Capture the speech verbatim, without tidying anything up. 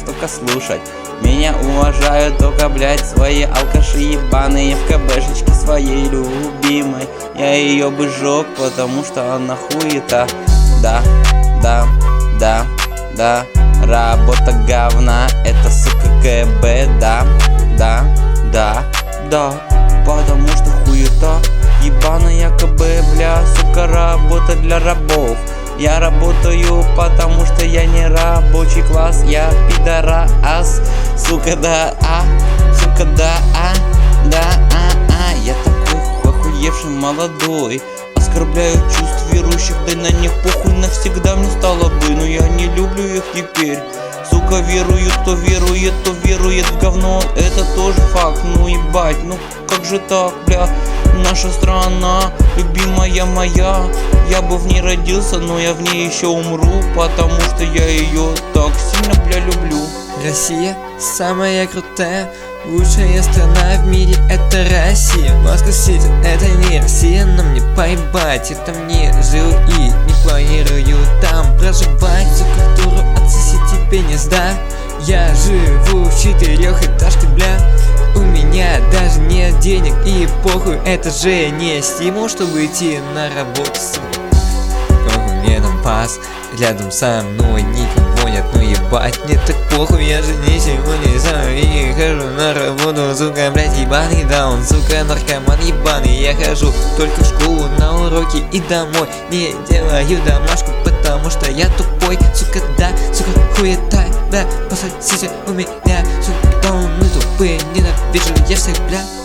только слушать. Меня уважают только, блядь, свои алкаши ебаные в КБшечке своей любимой. Я ее бы сжег, потому что она хуета. Да, да, да, да. Работа говна, это, сука, КБ. Да, да, да, да. Потому что хуета ебаная КБ, бля, сука, работа для рабов. Я работаю, потому что я не рабочий класс. Я пидорас, сука, да, а, сука, да, а, да, а, а. Я такой охуевший молодой, оскорбляю чувств верующих, да на них похуй навсегда мне стало бы. Но я не люблю их теперь. Сука, верует, кто верует, то верует в говно. Это тоже факт, ну ебать, ну как же так, бля. Наша страна, любимая моя. Я бы в ней родился, но я в ней еще умру, потому что я ее так сильно, бля, люблю. Россия самая крутая, лучшая страна в мире — это Россия. Москва-Сити — это не Россия, но мне поебать, я там не жил и не планирую там проживать. Всю культуру отсосите пенис, да. Я живу в четырехэтажке, бля. У меня даже нет денег и похуй, это же не стимул, чтобы идти на работу. Похуй, мне там пас, рядом со мной никого нет, ну ебать, мне так похуй, я же ничего не знаю и хожу на работу, сука, блять, ебаный даун, сука, наркоман ебаный. Я хожу только в школу на уроки и домой, не делаю домашку, потому что я тупой, сука, да, сука, хуета, да, посмотрите у меня, сука, даун, ну тупые, ненавижу я всех, бля.